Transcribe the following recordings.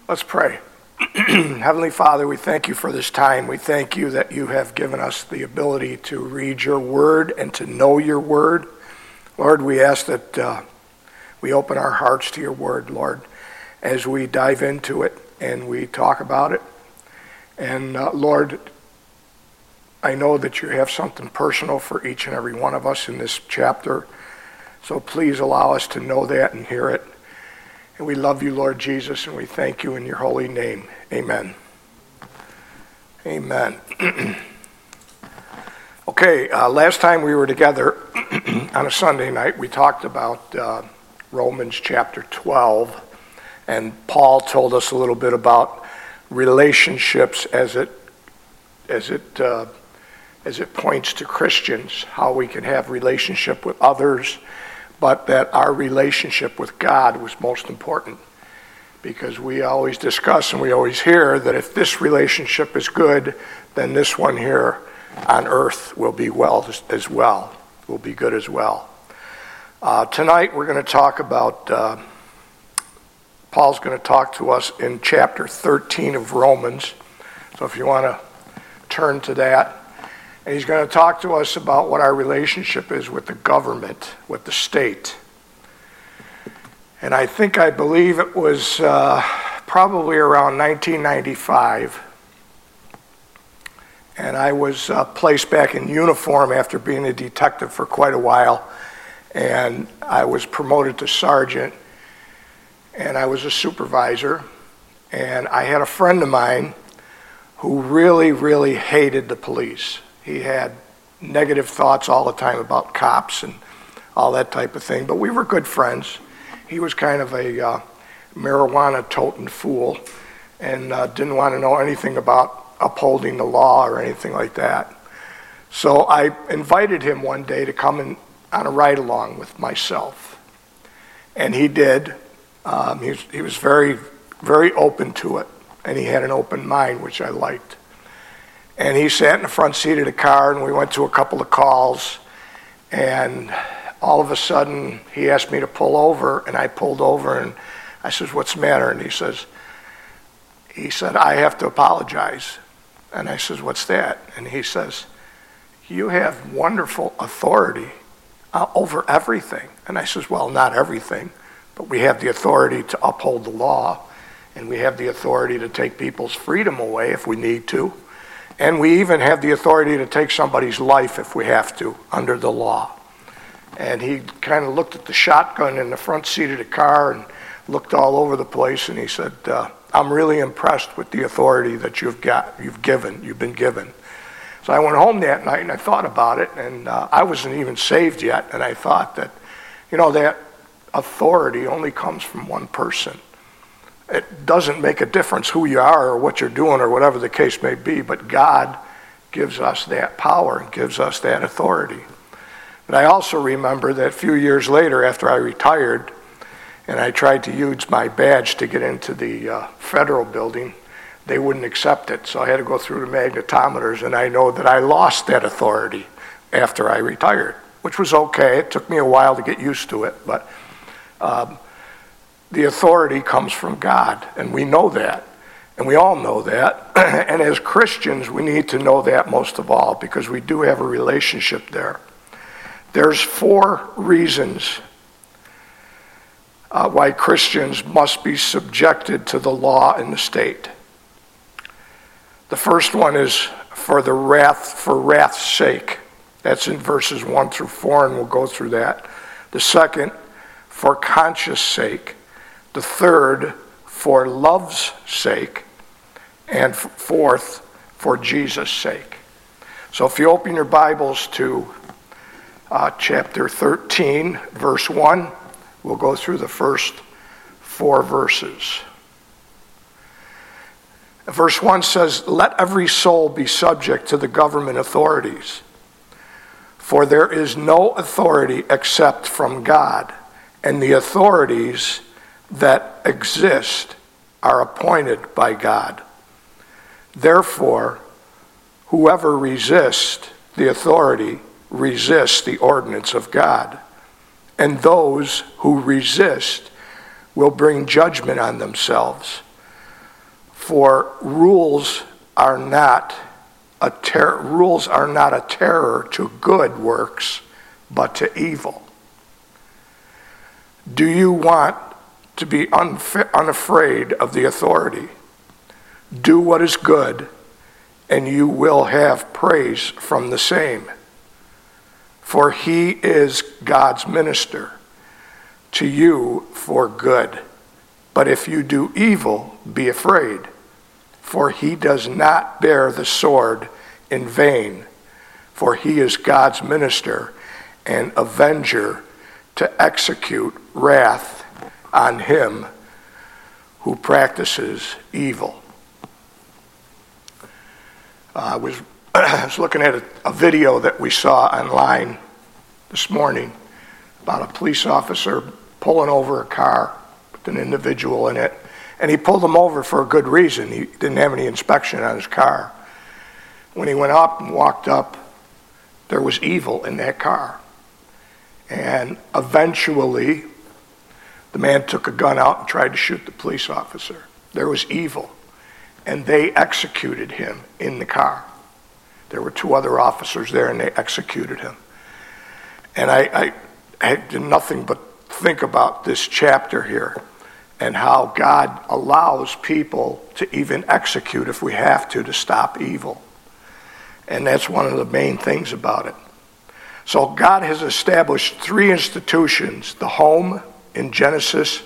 Let's pray. Heavenly Father, we thank you for this time. We thank you that you have given us the ability to read your word and to know your word. Lord, we ask that we open our hearts to your word, Lord, as we dive into it and we talk about it. And Lord, I know that you have something personal for each and every one of us in this chapter. So please allow us to know that and hear it. And we love you, Lord Jesus, and we thank you in your holy name. Amen. Amen. Okay, last time we were together on a Sunday night, we talked about Romans chapter 12, and Paul told us a little bit about relationships as it points to Christians, how we can have relationship with others, but that our relationship with God was most important, because we always discuss and we always hear that if this relationship is good, then this one here on earth will be well as well, will be good as well. Tonight we're going to talk about, Paul's going to talk to us in chapter 13 of Romans, so if you want to turn to that. And he's going to talk to us about what our relationship is with the government, with the state. And I believe it was probably around 1995. And I was placed back in uniform after being a detective for quite a while. And I was promoted to sergeant. And I was a supervisor. And I had a friend of mine who really, really hated the police. He had negative thoughts all the time about cops and all that type of thing, but we were good friends. He was kind of a marijuana-toting fool and didn't want to know anything about upholding the law or anything like that. So I invited him one day to come on a ride-along with myself, and he did. He was very, very open to it, and he had an open mind, which I liked. And he sat in the front seat of the car, and we went to a couple of calls, and all of a sudden he asked me to pull over, and I pulled over, and I says, "What's the matter?" And he said, "I have to apologize." And I says, "What's that?" And he says, "You have wonderful authority over everything." And I says, "Well, not everything, but we have the authority to uphold the law, and we have the authority to take people's freedom away if we need to. And we even have the authority to take somebody's life if we have to, under the law." And he kind of looked at the shotgun in the front seat of the car and looked all over the place, and he said, "I'm really impressed with the authority that you've been given." So I went home that night and I thought about it, and I wasn't even saved yet, and I thought that, that authority only comes from one person. It doesn't make a difference who you are or what you're doing or whatever the case may be, but God gives us that power and gives us that authority. But I also remember that a few years later, after I retired, and I tried to use my badge to get into the federal building, they wouldn't accept it, so I had to go through the magnetometers, and I know that I lost that authority after I retired, which was okay. It took me a while to get used to it, but the authority comes from God, and we know that, and we all know that. And as Christians, we need to know that most of all, because we do have a relationship there. There's 4 reasons why Christians must be subjected to the law in the state. The first one is for wrath's sake. That's in verses 1 through 4, and we'll go through that. The second, for conscience sake. The third, for love's sake. And fourth, for Jesus' sake. So if you open your Bibles to chapter 13, verse 1, we'll go through the first 4 verses. Verse 1 says, "Let every soul be subject to the government authorities, for there is no authority except from God, and the authorities that exist are appointed by God. Therefore, whoever resists the authority resists the ordinance of God, and those who resist will bring judgment on themselves. For rules are not a terror to good works, but to evil. Do you want to be unafraid of the authority? Do what is good, and you will have praise from the same. For he is God's minister to you for good. But if you do evil, be afraid, for he does not bear the sword in vain, for he is God's minister and avenger to execute wrath on him who practices evil. I was looking at a video that we saw online this morning about a police officer pulling over a car with an individual in it. And he pulled him over for a good reason. He didn't have any inspection on his car. When he went up and walked up, there was evil in that car. And eventually, the man took a gun out and tried to shoot the police officer. There was evil. And they executed him in the car. There were two other officers there, and they executed him. And I did nothing but think about this chapter here and how God allows people to even execute, if we have to stop evil. And that's one of the main things about it. So God has established three institutions: the home in Genesis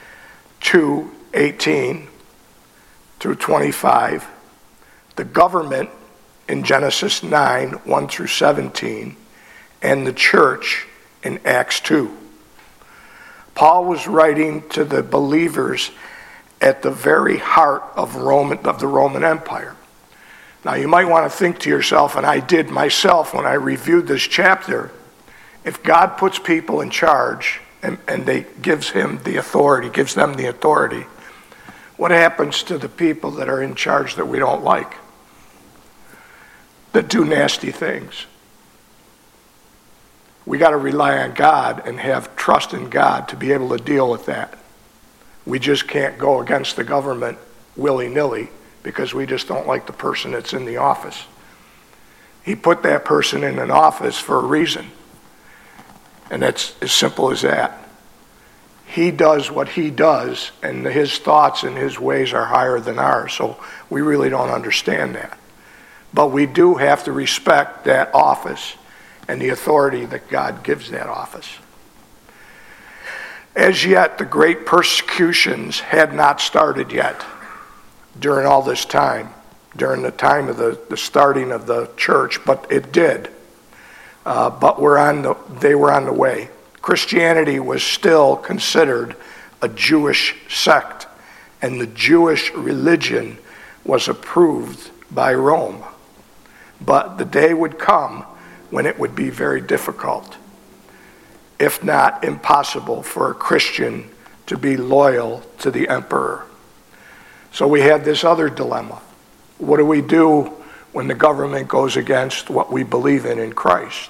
2:18 through 25, the government in Genesis 9:1 through 17, and the church in Acts 2. Paul was writing to the believers at the very heart of the Roman Empire. Now you might want to think to yourself, and I did myself when I reviewed this chapter, if God puts people in charge and they gives them the authority, what happens to the people that are in charge that we don't like, that do nasty things? We got to rely on God and have trust in God to be able to deal with that. We just can't go against the government willy-nilly because we just don't like the person that's in the office. He put that person in an office for a reason. And that's as simple as that. He does what he does, and his thoughts and his ways are higher than ours, so we really don't understand that. But we do have to respect that office and the authority that God gives that office. As yet, the great persecutions had not started yet during all this time, during the time of the starting of the church, but it did. But they were on the way. Christianity was still considered a Jewish sect, and the Jewish religion was approved by Rome. But the day would come when it would be very difficult, if not impossible, for a Christian to be loyal to the emperor. So we have this other dilemma. What do we do when the government goes against what we believe in Christ?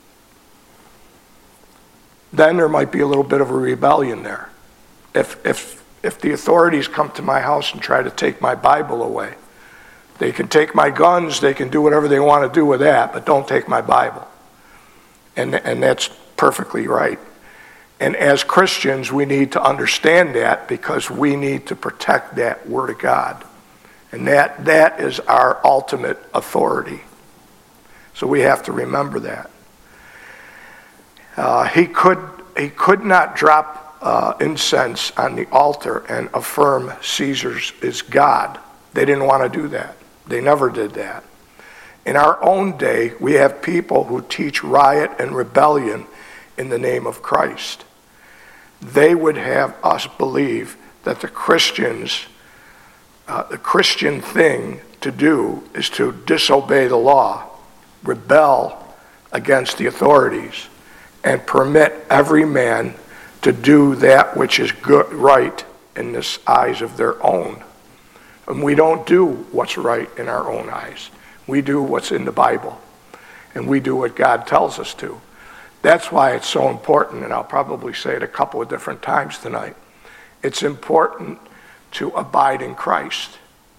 Then there might be a little bit of a rebellion there. If the authorities come to my house and try to take my Bible away, they can take my guns, they can do whatever they want to do with that, but don't take my Bible. And that's perfectly right. And as Christians, we need to understand that because we need to protect that Word of God. And that is our ultimate authority. So we have to remember that. He could not drop incense on the altar and affirm Caesar is God. They didn't want to do that. They never did that. In our own day, we have people who teach riot and rebellion in the name of Christ. They would have us believe that the Christian thing to do is to disobey the law, rebel against the authorities, and permit every man to do that which is good, right in the eyes of their own. And we don't do what's right in our own eyes. We do what's in the Bible. And we do what God tells us to. That's why it's so important, and I'll probably say it a couple of different times tonight. It's important to abide in Christ.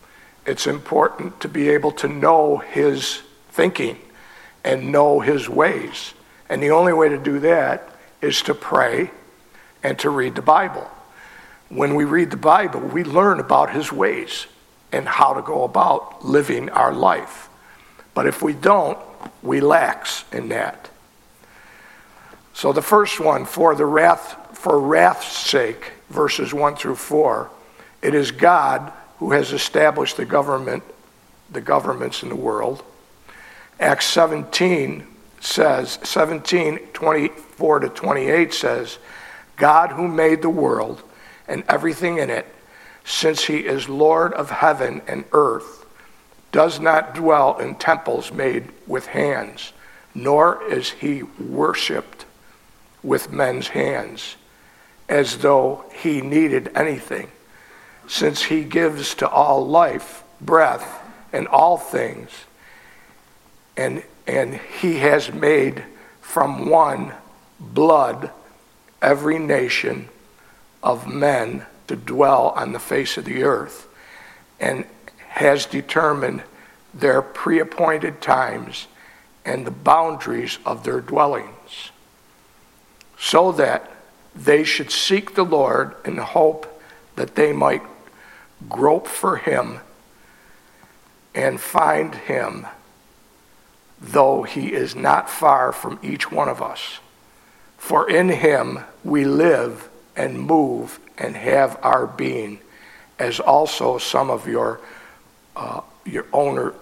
it's important to be able to know his thinking and know his ways. And the only way to do that is to pray and to read the Bible. When we read the Bible, we learn about his ways and how to go about living our life. But if we don't, we lax in that. So the first one, for wrath's sake, verses 1 through 4, it is God who has established the governments in the world. Acts 17 says, 17:24 to 28 says, God who made the world and everything in it, since he is Lord of heaven and earth, does not dwell in temples made with hands, nor is he worshipped with men's hands, as though he needed anything, since he gives to all life, breath, and all things, and he has made from one blood every nation of men to dwell on the face of the earth, and has determined their pre-appointed times and the boundaries of their dwellings, so that they should seek the Lord in hope that they might grope for him and find him, though he is not far from each one of us. For in him we live and move and have our being, as also some of your own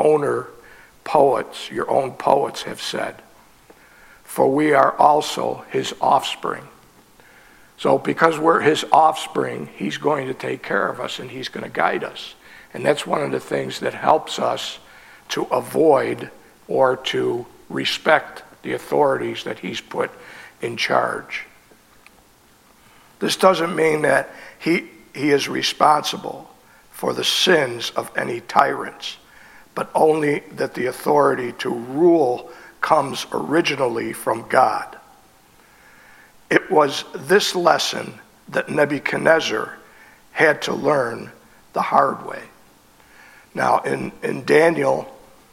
poets have said. For we are also his offspring. So because we're his offspring, he's going to take care of us and he's going to guide us. And that's one of the things that helps us to avoid or to respect the authorities that he's put in charge. This doesn't mean that he is responsible for the sins of any tyrants, but only that the authority to rule comes originally from God. It was this lesson that Nebuchadnezzar had to learn the hard way. Now, in Daniel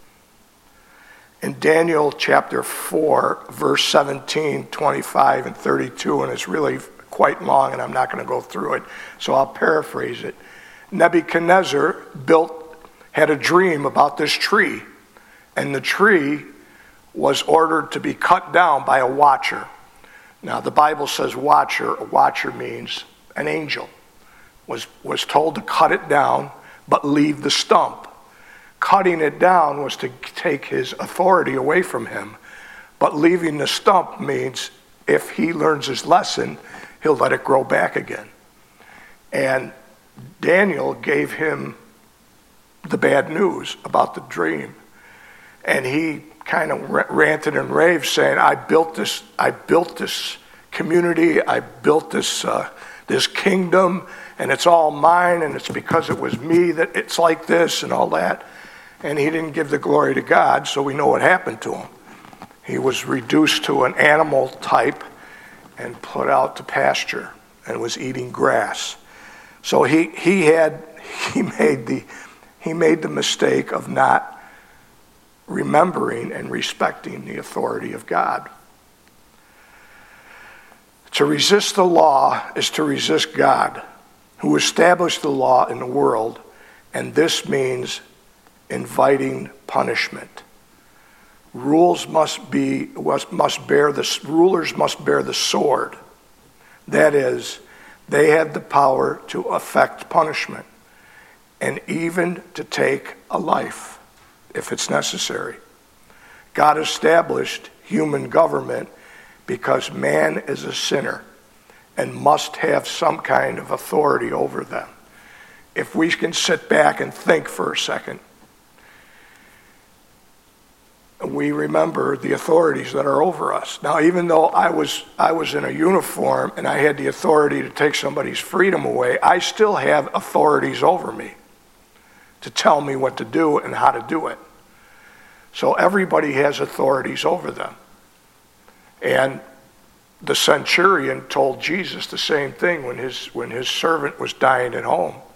chapter 4, verse 17, 25, and 32, and it's really quite long, and I'm not going to go through it, so I'll paraphrase it. Nebuchadnezzar had a dream about this tree, and the tree was ordered to be cut down by a watcher. Now, the Bible says watcher. A watcher means an angel. Was told to cut it down, but leave the stump. Cutting it down was to take his authority away from him, but leaving the stump means if he learns his lesson, he'll let it grow back again. And Daniel gave him the bad news about the dream. And he kind of ranted and raved, saying, I built this community, I built this kingdom, and it's all mine, and it's because it was me that it's like this and all that. And he didn't give the glory to God, so we know what happened to him. He was reduced to an animal type and put out to pasture and was eating grass. So he made the mistake of not remembering and respecting the authority of God. To resist the law is to resist God, who established the law in the world, and this means inviting punishment. Rulers must bear the sword. That is, they have the power to effect punishment and even to take a life if it's necessary. God established human government because man is a sinner and must have some kind of authority over them. If we can sit back and think for a second, we remember the authorities that are over us. Now, even though I was in a uniform and I had the authority to take somebody's freedom away, I still have authorities over me to tell me what to do and how to do it. So everybody has authorities over them. And the centurion told Jesus the same thing when his servant was dying at home.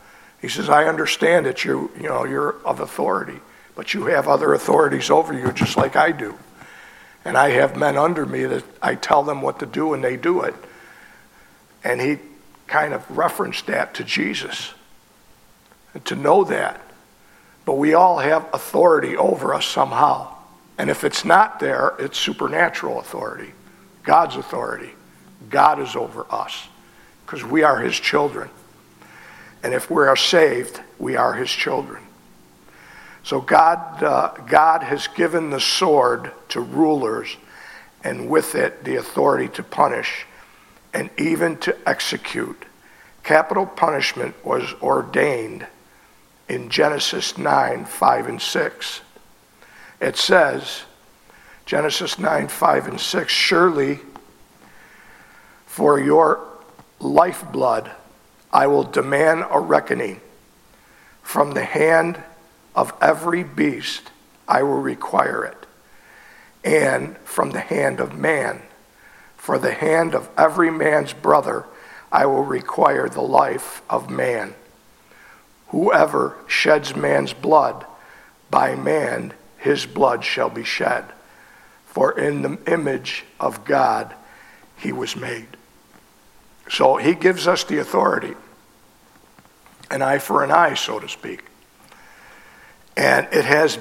He says, I understand that you're of authority, but you have other authorities over you just like I do. And I have men under me that I tell them what to do and they do it. And he kind of referenced that to Jesus. And to know that. But we all have authority over us somehow. And if it's not there, it's supernatural authority. God's authority. God is over us. Because we are his children. And if we are saved, we are his children. So God has given the sword to rulers, and with it the authority to punish and even to execute. Capital punishment was ordained in Genesis 9, 5, and 6. It says, Genesis 9, 5, and 6, surely for your lifeblood I will demand a reckoning. From the hand of every beast I will require it, and from the hand of man. For the hand of every man's brother I will require the life of man. Whoever sheds man's blood, by man his blood shall be shed. For in the image of God he was made. So he gives us the authority. An eye for an eye, so to speak. And it has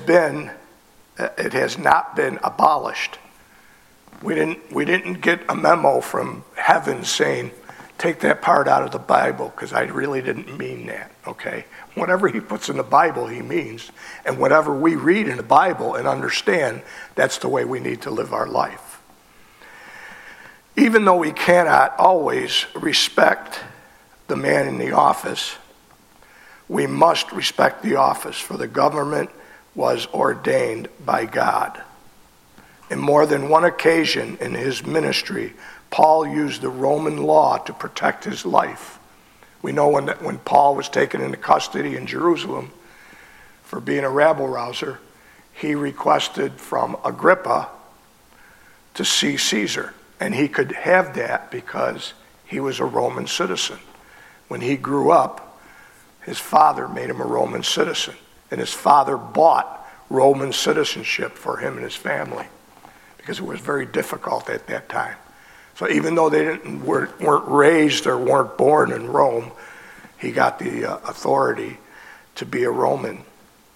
not been abolished. We didn't get a memo from heaven saying, take that part out of the Bible, because I really didn't mean that, okay? Whatever he puts in the Bible, he means. And whatever we read in the Bible and understand, that's the way we need to live our life. Even though we cannot always respect the man in the office, we must respect the office, for the government was ordained by God. In more than one occasion in his ministry, Paul used the Roman law to protect his life. We know when Paul was taken into custody in Jerusalem for being a rabble-rouser, he requested from Agrippa to see Caesar. And he could have that because he was a Roman citizen. When he grew up, his father made him a Roman citizen. And his father bought Roman citizenship for him and his family because it was very difficult at that time. So even though they weren't raised or weren't born in Rome, he got the authority to be a Roman.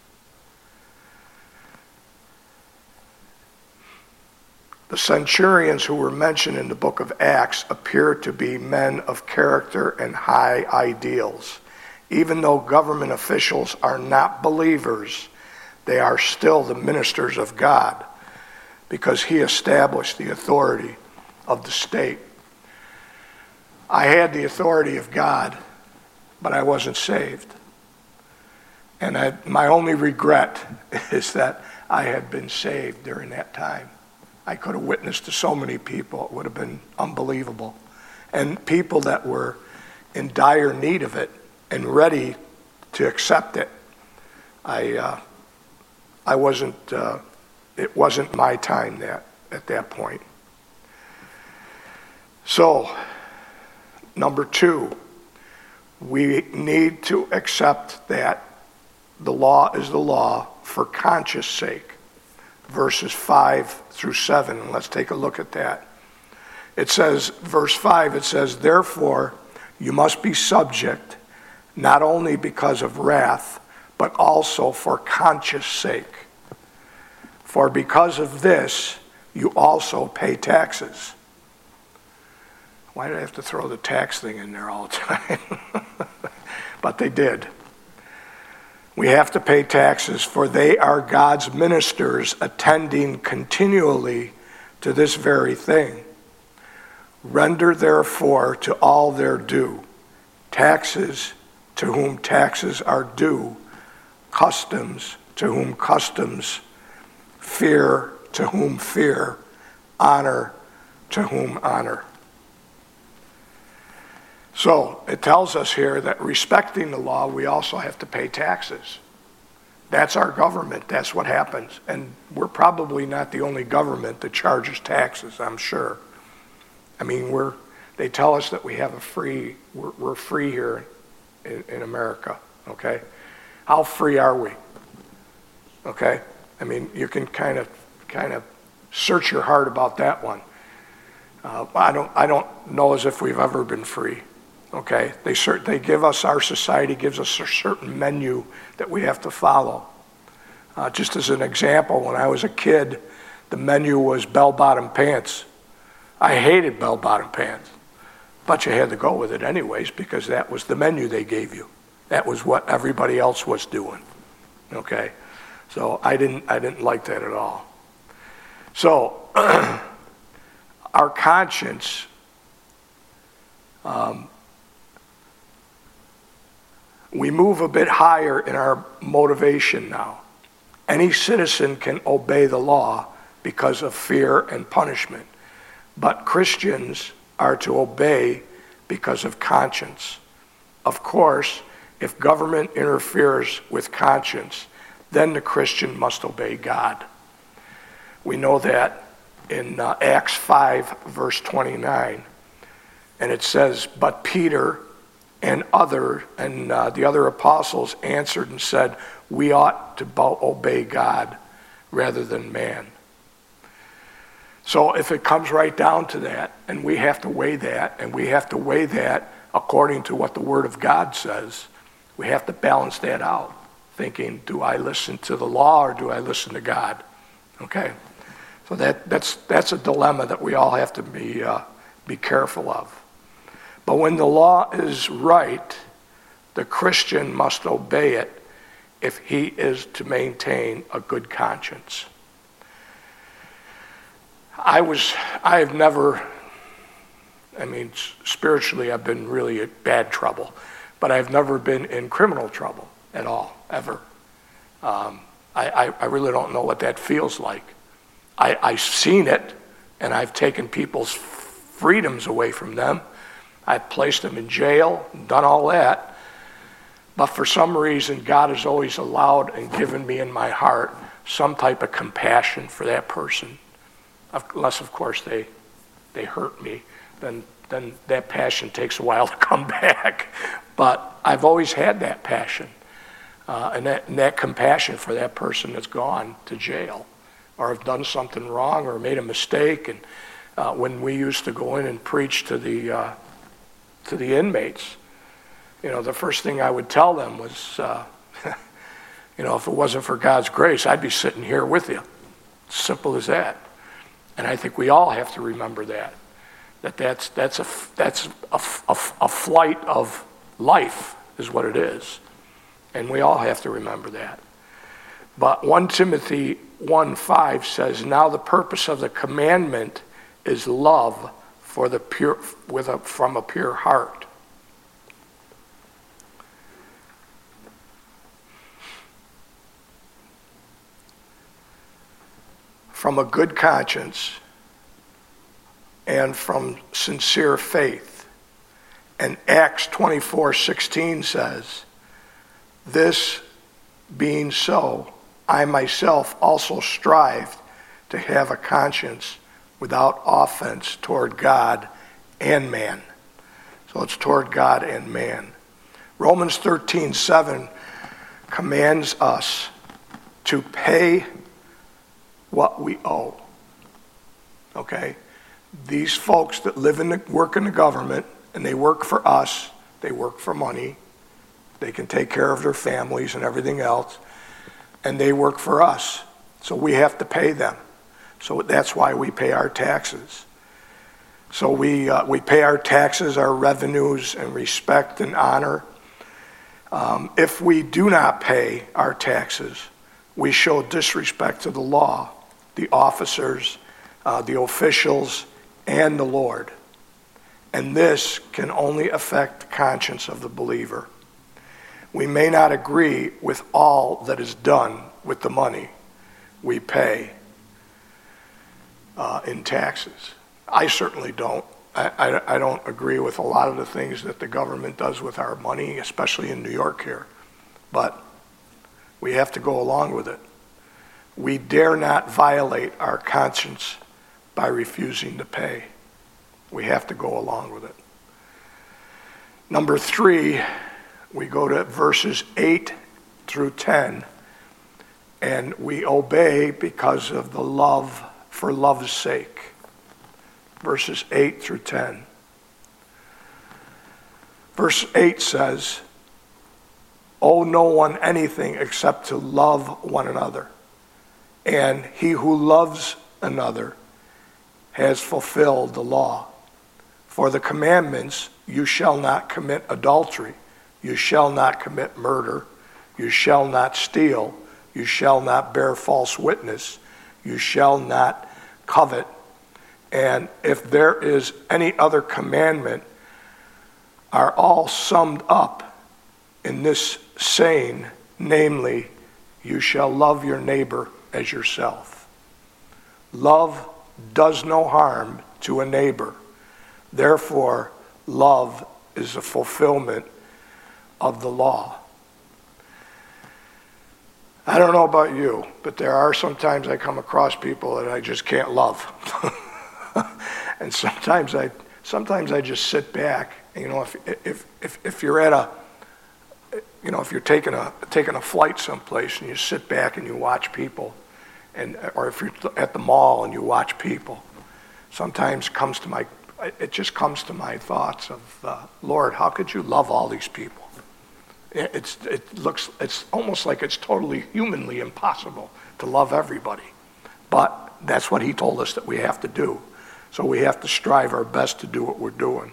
The centurions who were mentioned in the book of Acts appear to be men of character and high ideals. Even though government officials are not believers, they are still the ministers of God because he established the authority of the state. I had the authority of God, but I wasn't saved. And my only regret is that I had been saved during that time. I could have witnessed to so many people. It would have been unbelievable. And people that were in dire need of it and ready to accept it. I wasn't, it wasn't my time at that point. So, number 2, we need to accept that the law is the law for conscience sake. Verses 5 through 7. Let's take a look at that. It says, verse 5, it says, therefore you must be subject, not only because of wrath, but also for conscience sake. For because of this, you also pay taxes. Why did I have to throw the tax thing in there all the time? But they did. We have to pay taxes, for they are God's ministers attending continually to this very thing. Render therefore to all their due, taxes to whom taxes are due, customs to whom customs, fear to whom fear, honor to whom honor. So it tells us here that respecting the law, we also have to pay taxes. That's our government. That's what happens. And we're probably not the only government that charges taxes, I'm sure. I mean, they tell us that we have we're free here in America. okay? How free are we? Okay? I mean, you can kind of search your heart about that one. I don't know as if we've ever been free. Okay? They give us, our society gives us a certain menu that we have to follow. Just as an example, when I was a kid, the menu was bell-bottom pants. I hated bell-bottom pants, but you had to go with it anyways because that was the menu they gave you. That was what everybody else was doing. Okay? So I didn't like that at all. So our conscience, we move a bit higher in our motivation now. Any citizen can obey the law because of fear and punishment, but Christians are to obey because of conscience. Of course, if government interferes with conscience, then the Christian must obey God. We know that in Acts 5, verse 29, and it says, "But Peter and the other apostles answered and said, we ought to obey God rather than man." So if it comes right down to that, and we have to weigh that, and we have to weigh that according to what the Word of God says, we have to balance that out, thinking, do I listen to the law or do I listen to God? Okay, so that's a dilemma that we all have to be careful of. But when the law is right, the Christian must obey it if he is to maintain a good conscience. Spiritually I've been really in bad trouble, but I've never been in criminal trouble at all, ever. I really don't know what that feels like. I've seen it, and I've taken people's freedoms away from them. I've placed them in jail, done all that. But for some reason, God has always allowed and given me in my heart some type of compassion for that person. Unless, of course, they hurt me, then that passion takes a while to come back. But I've always had that passion and that compassion for that person that's gone to jail or have done something wrong or made a mistake. And when we used to go in and preach to the inmates, the first thing I would tell them was, if it wasn't for God's grace, I'd be sitting here with you. Simple as that. And I think we all have to remember that's a flight of life is what it is. And we all have to remember that. But 1 Timothy 1:5 says, "Now the purpose of the commandment is love from a pure heart." From a good conscience and from sincere faith. And Acts 24:16 says, "This being so, I myself also strive to have a conscience without offense toward God and man." So it's toward God and man. Romans 13:7 commands us to pay what we owe. Okay? These folks that work in the government, and they work for us, they work for money, they can take care of their families and everything else, and they work for us. So we have to pay them. So that's why we pay our taxes. So we pay our taxes, our revenues, and respect and honor. If we do not pay our taxes, we show disrespect to the law, the officers, the officials, and the Lord. And this can only affect the conscience of the believer. We may not agree with all that is done with the money we pay in taxes. I certainly don't. I don't agree with a lot of the things that the government does with our money, especially in New York here. But we have to go along with it. We dare not violate our conscience by refusing to pay. We have to go along with it. Number 3, we go to verses 8 through 10, and we obey because of the love, for love's sake. Verses 8 through 10. Verse 8 says, "Owe no one anything except to love one another. And he who loves another has fulfilled the law. For the commandments, you shall not commit adultery, you shall not commit murder, you shall not steal, you shall not bear false witness, you shall not covet. And if there is any other commandment, are all summed up in this saying, namely, you shall love your neighbor as yourself. Love does no harm to a neighbor. Therefore, love is a fulfillment of the law." I don't know about you, but there are sometimes I come across people that I just can't love. And sometimes I just sit back. You know, if you're at a, you know, if you're taking a flight someplace and you sit back and you watch people, or if you're at the mall and you watch people, sometimes it just comes to my thoughts of, Lord, how could you love all these people? It's almost like it's totally humanly impossible to love everybody. But that's what he told us that we have to do. So we have to strive our best to do what we're doing.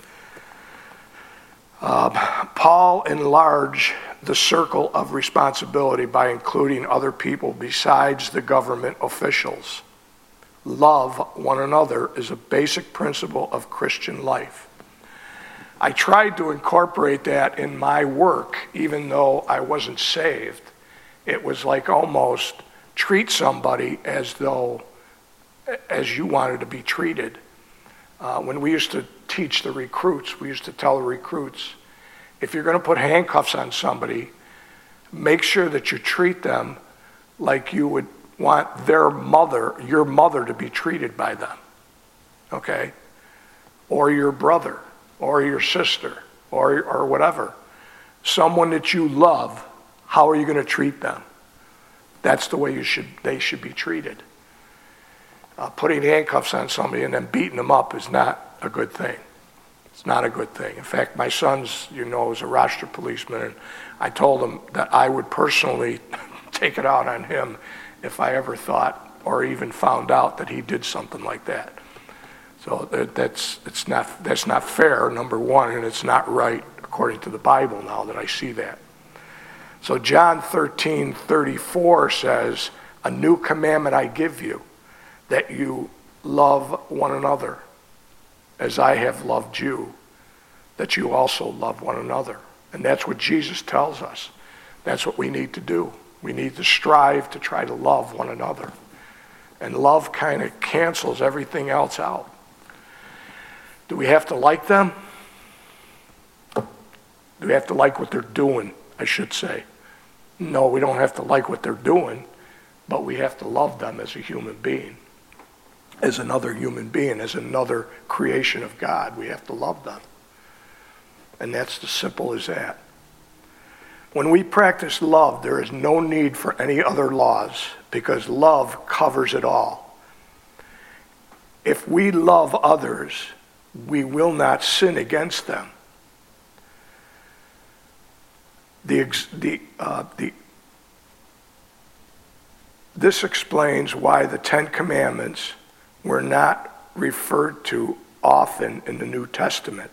Paul enlarged the circle of responsibility by including other people besides the government officials. Love one another is a basic principle of Christian life. I tried to incorporate that in my work, even though I wasn't saved. It was like almost treat somebody as you wanted to be treated. When we used to teach the recruits, we used to tell the recruits, if you're going to put handcuffs on somebody, make sure that you treat them like you would want your mother to be treated by them, okay? Or your brother, or your sister, or whatever. Someone that you love, how are you going to treat them? That's the way they should be treated. Putting handcuffs on somebody and then beating them up is not a good thing. It's not a good thing. In fact, my son's, is a roster policeman, and I told him that I would personally take it out on him if I ever thought or even found out that he did something like that. So that's not fair, number one, and it's not right according to the Bible now that I see that. So John 13:34 says, "A new commandment I give you, that you love one another as I have loved you, that you also love one another." And that's what Jesus tells us. That's what we need to do. We need to strive to try to love one another. And love kind of cancels everything else out. Do we have to like them? Do we have to like what they're doing, I should say? No, we don't have to like what they're doing, but we have to love them as a human being. As another human being, as another creation of God, we have to love them. And that's as simple as that. When we practice love, there is no need for any other laws because love covers it all. If we love others, we will not sin against them. This explains why the Ten Commandments were not referred to often in the New Testament.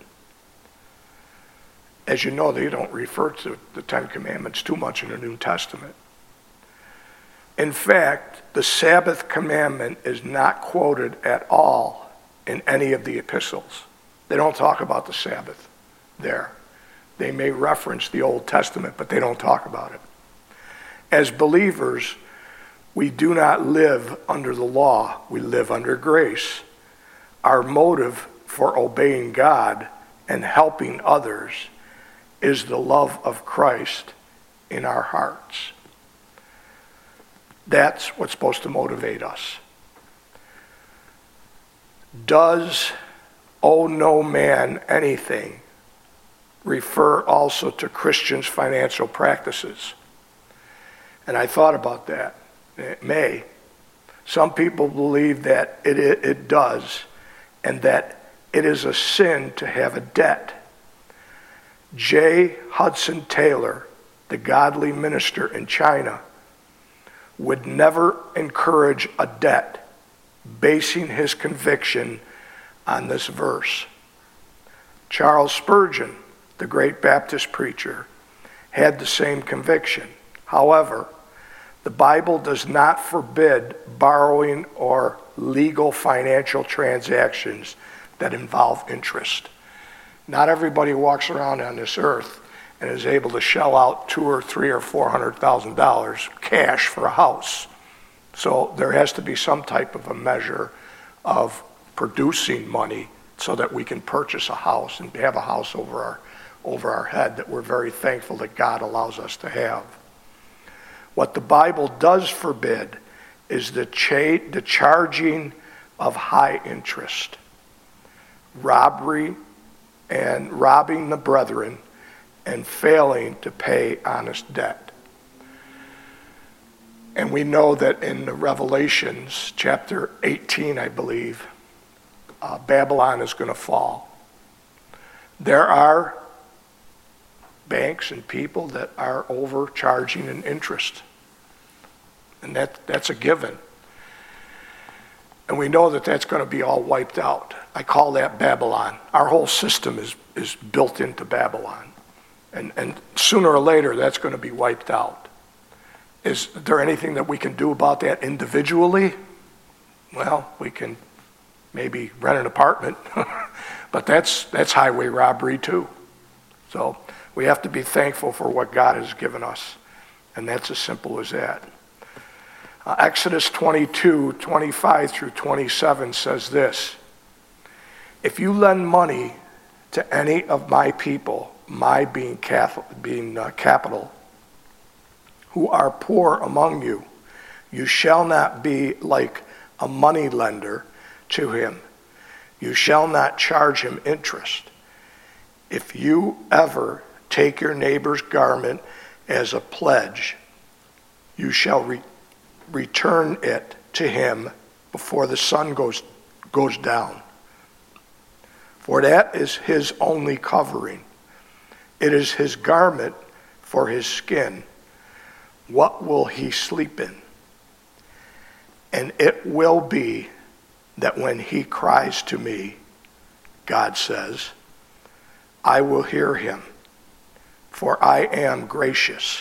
As you know, they don't refer to the Ten Commandments too much in the New Testament. In fact, the Sabbath commandment is not quoted at all in any of the epistles. They don't talk about the Sabbath there. They may reference the Old Testament, but they don't talk about it. As believers, we do not live under the law. We live under grace. Our motive for obeying God and helping others is the love of Christ in our hearts. That's what's supposed to motivate us. Does owe no man anything refer also to Christians' financial practices? And I thought about that. It may. Some people believe that it does, and that it is a sin to have a debt. J. Hudson Taylor, the godly minister in China, would never encourage a debt, basing his conviction on this verse. Charles Spurgeon, the great Baptist preacher, had the same conviction. However, the Bible does not forbid borrowing or legal financial transactions that involve interest. Not everybody walks around on this earth and is able to shell out $200,000 or $300,000 or $400,000 cash for a house. So there has to be some type of a measure of producing money so that we can purchase a house and have a house over our head that we're very thankful that God allows us to have. What the Bible does forbid is the charging of high interest, robbery, and robbing the brethren, and failing to pay honest debt. And we know that in the Revelations, chapter 18, I believe, Babylon is going to fall. There are banks and people that are overcharging in interest. And that's a given. And we know that that's going to be all wiped out. I call that Babylon. Our whole system is built into Babylon. And sooner or later, that's going to be wiped out. Is there anything that we can do about that individually? Well, we can maybe rent an apartment, but that's highway robbery too. So we have to be thankful for what God has given us, and that's as simple as that. Exodus 22:25 through 27 says this: if you lend money to any of my people, my being capital, who are poor among you, you shall not be like a money lender to him. You shall not charge him interest. If you ever take your neighbor's garment as a pledge, you shall return it to him before the sun goes down. For that is his only covering. It is his garment for his skin. What will he sleep in? And it will be that when he cries to me, God says, I will hear him, for I am gracious.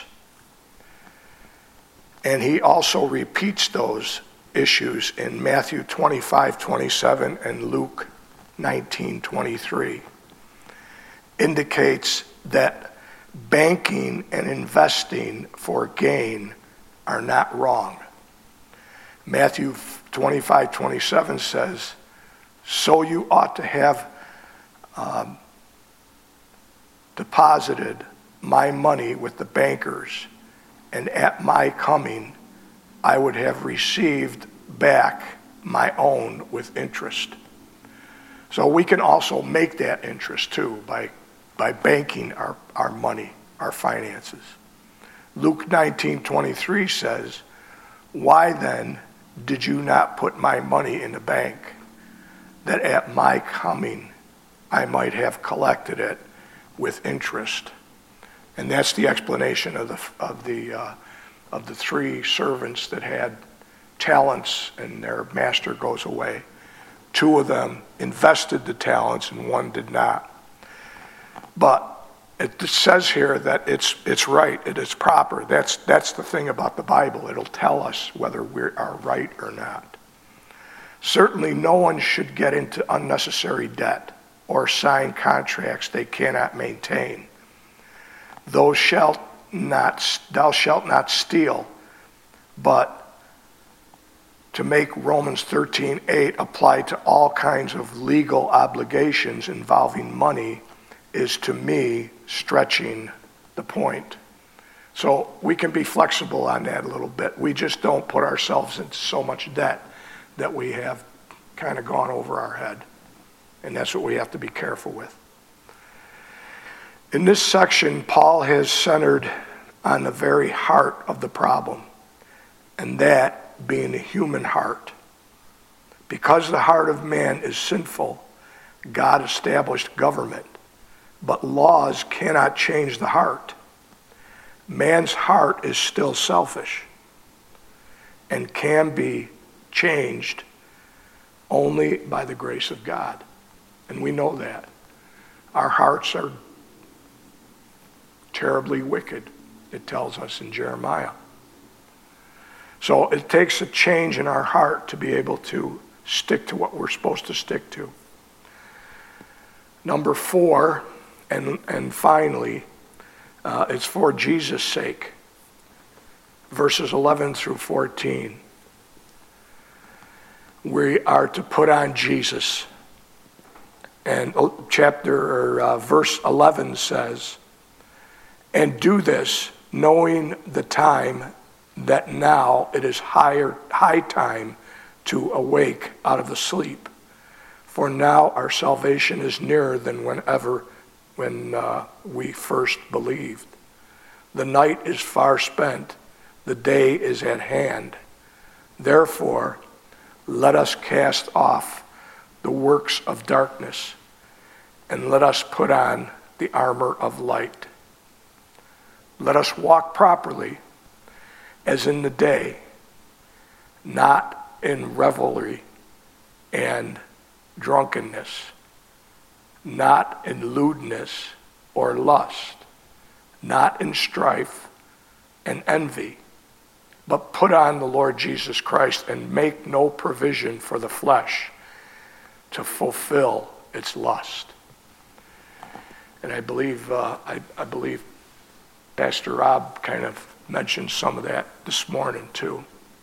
And he also repeats those issues in Matthew 25:27 and Luke 19:23. Indicates that banking and investing for gain are not wrong. Matthew 25:27 says, so you ought to have deposited my money with the bankers, and at my coming I would have received back my own with interest. So we can also make that interest too by banking our money, our finances. Luke 19:23 says, why then did you not put my money in the bank, that at my coming I might have collected it with interest? And that's the explanation of the three servants that had talents and their master goes away. Two of them invested the talents and one did not. But it says here that it's right, it is proper. That's the thing about the Bible. It'll tell us whether we are right or not. Certainly no one should get into unnecessary debt or sign contracts they cannot maintain. Thou shalt not steal, but to make Romans 13:8 apply to all kinds of legal obligations involving money is, to me, stretching the point. So we can be flexible on that a little bit. We just don't put ourselves into so much debt that we have kind of gone over our head. And that's what we have to be careful with. In this section, Paul has centered on the very heart of the problem, and that being the human heart. Because the heart of man is sinful, God established government, but laws cannot change the heart. Man's heart is still selfish and can be changed only by the grace of God. And we know that. Our hearts are terribly wicked, it tells us in Jeremiah. So it takes a change in our heart to be able to stick to what we're supposed to stick to. Number 4, and finally, it's for Jesus' sake. Verses 11 through 14. We are to put on Jesus. And verse 11 says, "And do this, knowing the time that now it is high time to awake out of the sleep. For now our salvation is nearer than when we first believed. The night is far spent, the day is at hand. Therefore, let us cast off the works of darkness, and let us put on the armor of light. Let us walk properly, as in the day, not in revelry and drunkenness, not in lewdness or lust, not in strife and envy, but put on the Lord Jesus Christ and make no provision for the flesh to fulfill its lust." And I believe Pastor Rob kind of mentioned some of that this morning too.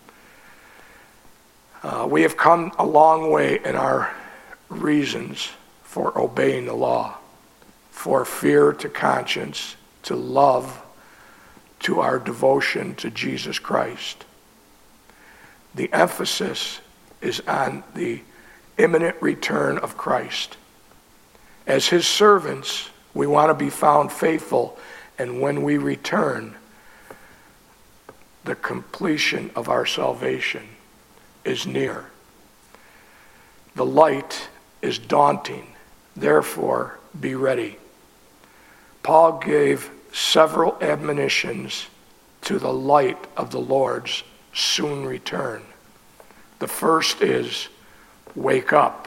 We have come a long way in our reasons for obeying the law, for fear to conscience, to love, to our devotion to Jesus Christ. The emphasis is on the imminent return of Christ. As his servants, we want to be found faithful, and when we return, the completion of our salvation is near. The light is daunting, therefore be ready. Paul gave several admonitions to the light of the Lord's soon return. The first is, wake up.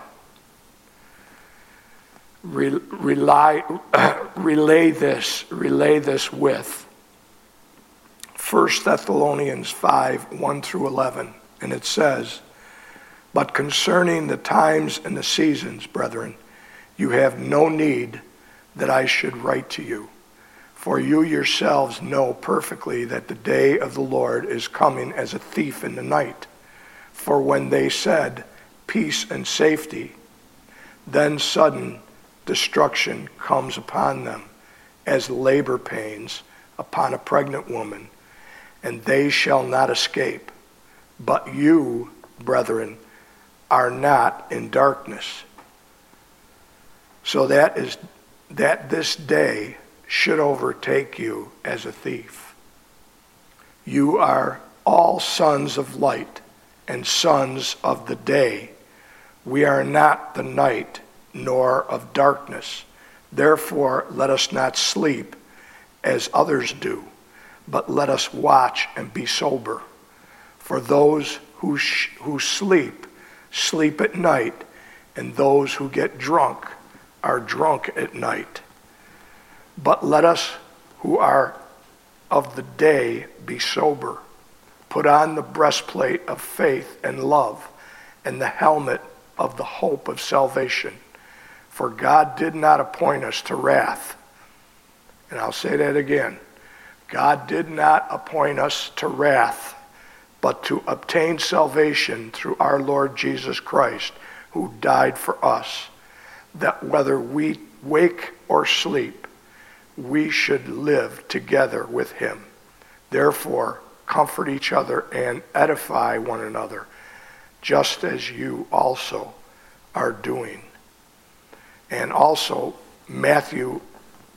Relay this with 1 Thessalonians 5, 1 through 11. And it says, "But concerning the times and the seasons, brethren, you have no need that I should write to you. For you yourselves know perfectly that the day of the Lord is coming as a thief in the night. For when they said, peace and safety, then sudden destruction comes upon them, as labor pains upon a pregnant woman, and they shall not escape. But you, brethren, are not in darkness, so that this day should overtake you as a thief. You are all sons of light and sons of the day. We are not the night nor of darkness. Therefore, let us not sleep as others do, but let us watch and be sober. For those who sleep, sleep at night, and those who get drunk are drunk at night. But let us who are of the day be sober. Put on the breastplate of faith and love, and the helmet of the hope of salvation. For God did not appoint us to wrath." And I'll say that again. God did not appoint us to wrath, but to obtain salvation through our Lord Jesus Christ, who died for us, that whether we wake or sleep, we should live together with him. Therefore, comfort each other and edify one another, just as you also are doing. And also, Matthew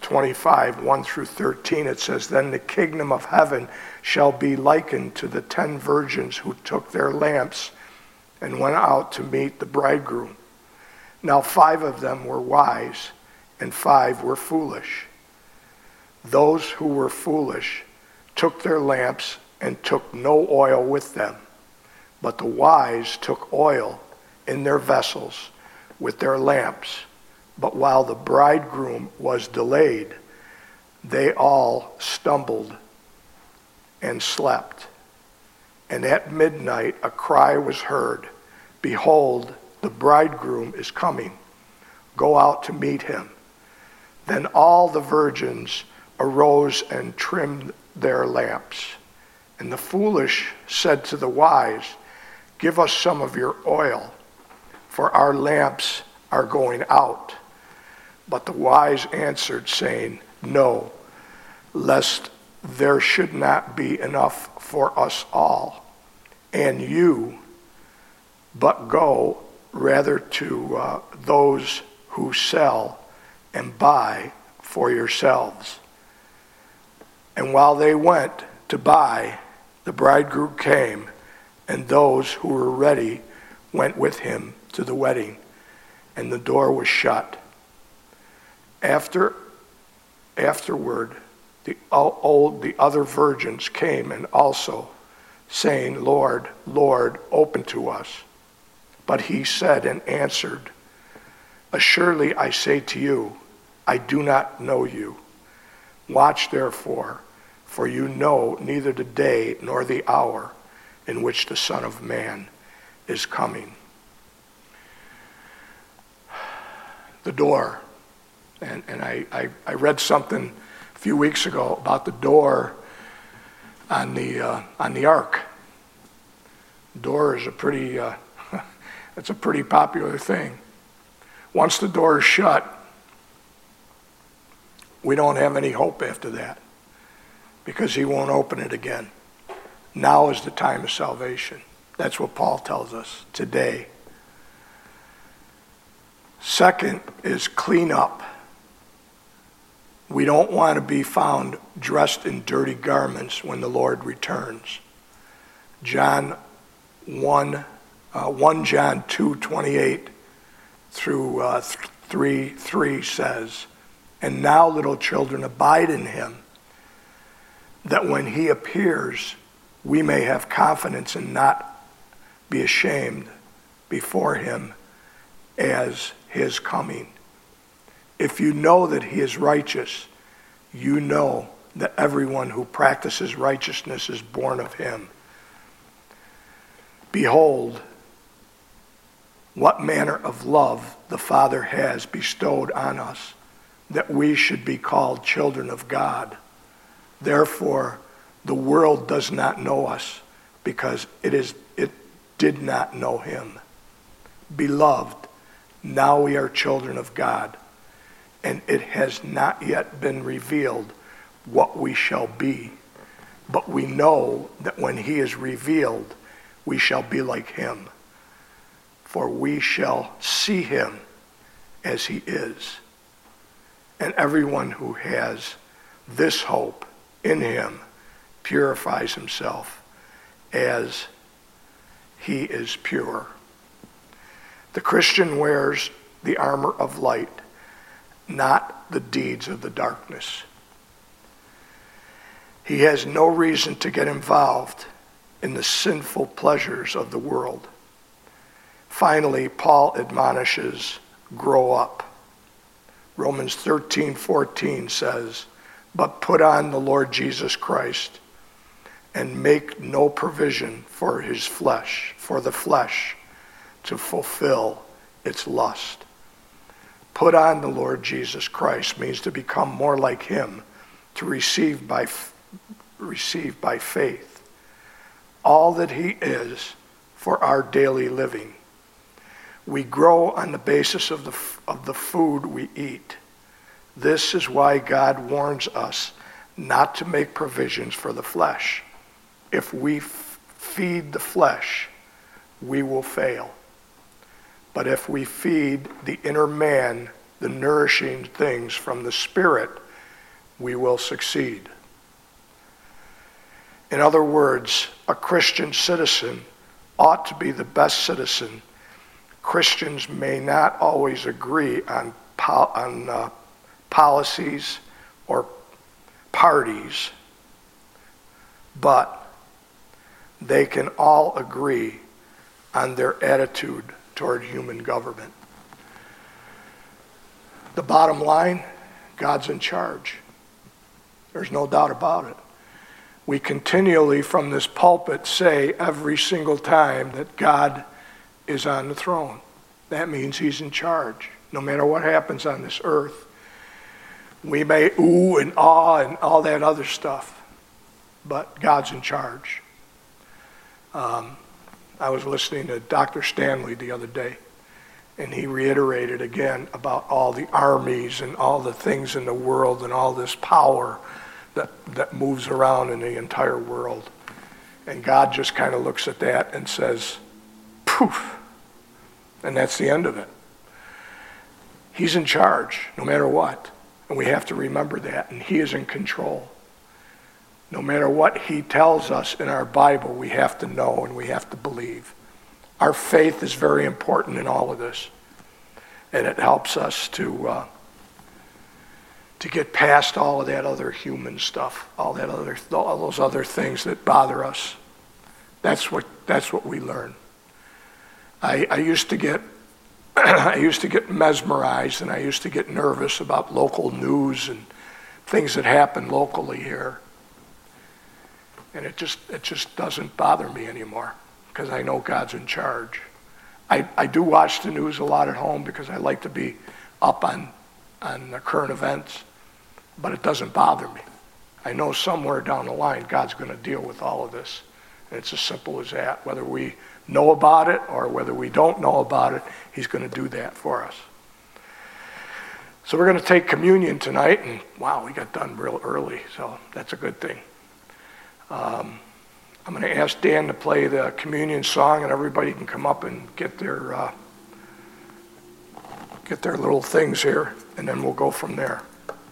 25, 1 through 13, it says, "Then the kingdom of heaven shall be likened to the 10 virgins who took their lamps and went out to meet the bridegroom. Now 5 of them were wise, and 5 were foolish. Those who were foolish took their lamps and took no oil with them. But the wise took oil in their vessels with their lamps. But while the bridegroom was delayed, they all stumbled and slept. And at midnight a cry was heard, 'Behold, the bridegroom is coming. Go out to meet him.' Then all the virgins arose and trimmed their lamps. And the foolish said to the wise, 'Give us some of your oil, for our lamps are going out.' But the wise answered, saying, 'No, lest there should not be enough for us all and you, but go rather to those who sell and buy for yourselves.' And while they went to buy, the bridegroom came, and those who were ready went with him to the wedding, and the door was shut. Afterward, the other virgins came and also, saying, 'Lord, Lord, open to us.' But he said and answered, 'Assuredly I say to you, I do not know you. Watch therefore, for you know neither the day nor the hour in which the Son of Man is coming.'" The door. And I read something a few weeks ago about the door on the ark. Door is a pretty it's a pretty popular thing. Once the door is shut, we don't have any hope after that, because he won't open it again. Now is the time of salvation. That's what Paul tells us today. Second is clean up. We don't want to be found dressed in dirty garments when the Lord returns. 1 John 2:28 through 3:3 says, "And now, little children, abide in him, that when he appears, we may have confidence and not be ashamed before him as his coming. If you know that he is righteous, you know that everyone who practices righteousness is born of him. Behold, what manner of love the Father has bestowed on us, that we should be called children of God. Therefore, the world does not know us, because it did not know him. Beloved, now we are children of God, and it has not yet been revealed what we shall be. But we know that when he is revealed, we shall be like him, for we shall see him as he is. And everyone who has this hope in him purifies himself as he is pure." The Christian wears the armor of light, not the deeds of the darkness. He has no reason to get involved in the sinful pleasures of the world. Finally, Paul admonishes, grow up. Romans 13:14 says, "But put on the Lord Jesus Christ, and make no provision for the flesh, to fulfill its lust." Put on the Lord Jesus Christ means to become more like him, to receive by faith all that he is for our daily living. We grow on the basis of the food we eat. This is why God warns us not to make provisions for the flesh. If we feed the flesh, we will fail. But if we feed the inner man the nourishing things from the Spirit, we will succeed. In other words, a Christian citizen ought to be the best citizen. Christians may not always agree on policies or parties, but they can all agree on their attitude toward human government. The bottom line, God's in charge. There's no doubt about it. We continually from this pulpit say every single time that God is on the throne. That means he's in charge. No matter what happens on this earth, we may ooh and ah and all that other stuff, but God's in charge. I was listening to Dr. Stanley the other day, and he reiterated again about all the armies and all the things in the world and all this power that moves around in the entire world. And God just kind of looks at that and says, poof, and that's the end of it. He's in charge no matter what, and we have to remember that, and he is in control. No matter what he tells us in our Bible, we have to know and we have to believe. Our faith is very important in all of this, and it helps us to get past all of that other human stuff, all those other things that bother us. That's what we learn. I used to get mesmerized, and I used to get nervous about local news and things that happen locally here. And it just doesn't bother me anymore because I know God's in charge. I do watch the news a lot at home because I like to be up on the current events, but it doesn't bother me. I know somewhere down the line God's going to deal with all of this. And it's as simple as that. Whether we know about it or whether we don't know about it, he's going to do that for us. So we're going to take communion tonight, and wow, we got done real early, so that's a good thing. I'm going to ask Dan to play the communion song, and everybody can come up and get their little things here, and then we'll go from there.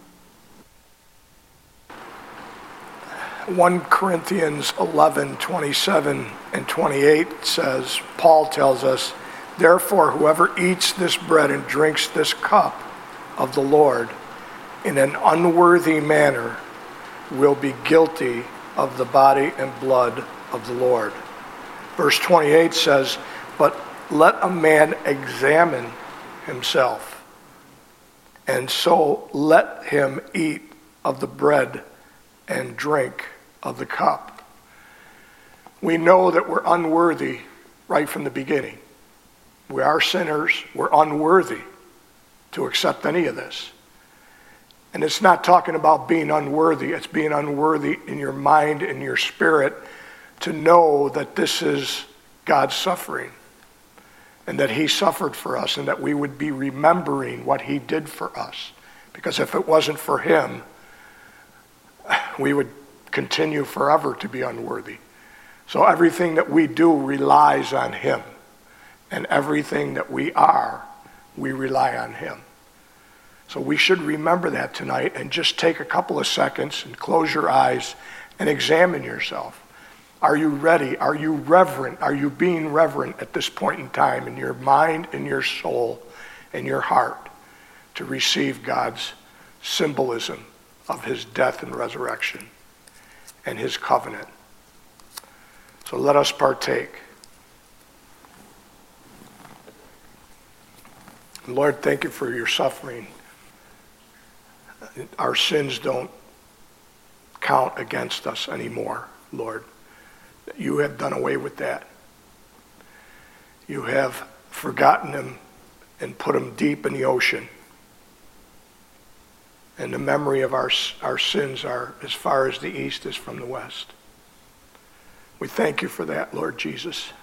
1 Corinthians 11:27 and 28 says, Paul tells us, therefore whoever eats this bread and drinks this cup of the Lord in an unworthy manner will be guilty of the body and blood of the Lord. Verse 28 says, but let a man examine himself, and so let him eat of the bread and drink of the cup. We know that we're unworthy right from the beginning. We are sinners. We're unworthy to accept any of this. And it's not talking about being unworthy. It's being unworthy in your mind and your spirit to know that this is God's suffering and that he suffered for us and that we would be remembering what he did for us. Because if it wasn't for him, we would continue forever to be unworthy. So everything that we do relies on him. And everything that we are, we rely on him. So we should remember that tonight and just take a couple of seconds and close your eyes and examine yourself. Are you ready? Are you reverent? Are you being reverent at this point in time in your mind, in your soul, in your heart to receive God's symbolism of his death and resurrection and his covenant? So let us partake. Lord, thank you for your suffering. Our sins don't count against us anymore, Lord. You have done away with that. You have forgotten them and put them deep in the ocean. And the memory of our sins are as far as the east is from the west. We thank you for that, Lord Jesus.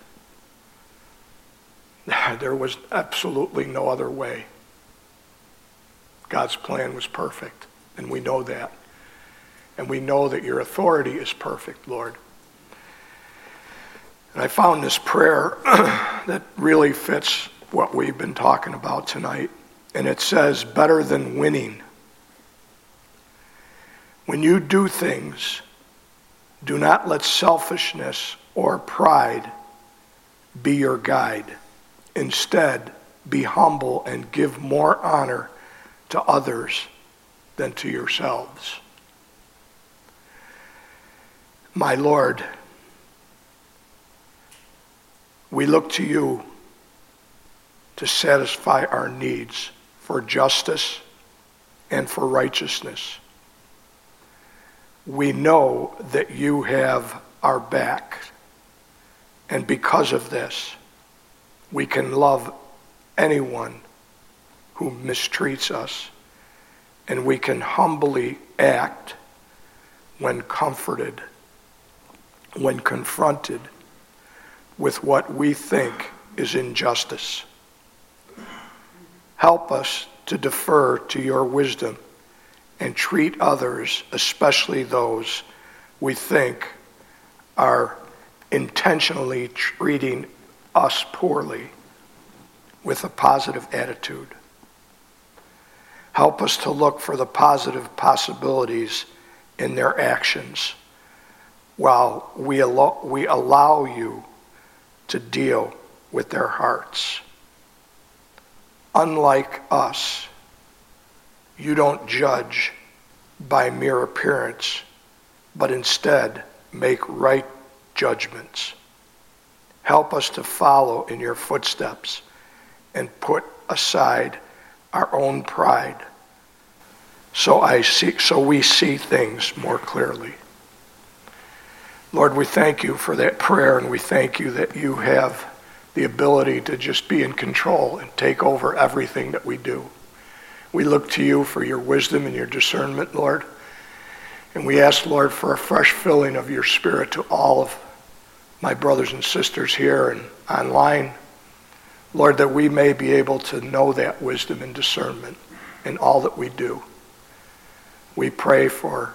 There was absolutely no other way. God's plan was perfect, and we know that. And we know that your authority is perfect, Lord. And I found this prayer that really fits what we've been talking about tonight. And it says, better than winning When you do things, do not let selfishness or pride be your guide. Instead, be humble and give more honor to others than to yourselves. My Lord, we look to you to satisfy our needs for justice and for righteousness. We know that you have our back, and because of this, we can love anyone who mistreats us, and we can humbly act when comforted, when confronted with what we think is injustice. Help us to defer to your wisdom and treat others, especially those we think are intentionally treating us poorly, with a positive attitude. Help us to look for the positive possibilities in their actions while we allow you to deal with their hearts. Unlike us, you don't judge by mere appearance, but instead make right judgments. Help us to follow in your footsteps and put aside our own pride so we see things more clearly. Lord, we thank you for that prayer, and we thank you that you have the ability to just be in control and take over everything that we do. We look to you for your wisdom and your discernment, Lord. And we ask, Lord, for a fresh filling of your Spirit to all of my brothers and sisters here and online. Lord, that we may be able to know that wisdom and discernment in all that we do. We pray for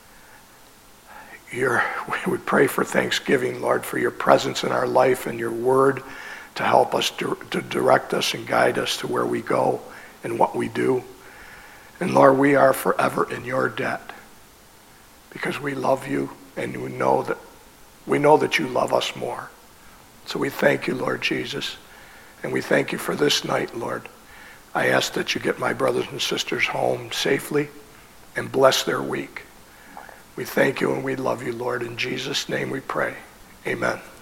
Thanksgiving, Lord, for your presence in our life and your word to help us, to direct us and guide us to where we go and what we do. And Lord, we are forever in your debt because we love you, and we know that you love us more. So we thank you, Lord Jesus, and we thank you for this night, Lord. I ask that you get my brothers and sisters home safely and bless their week. We thank you and we love you, Lord. In Jesus' name we pray. Amen.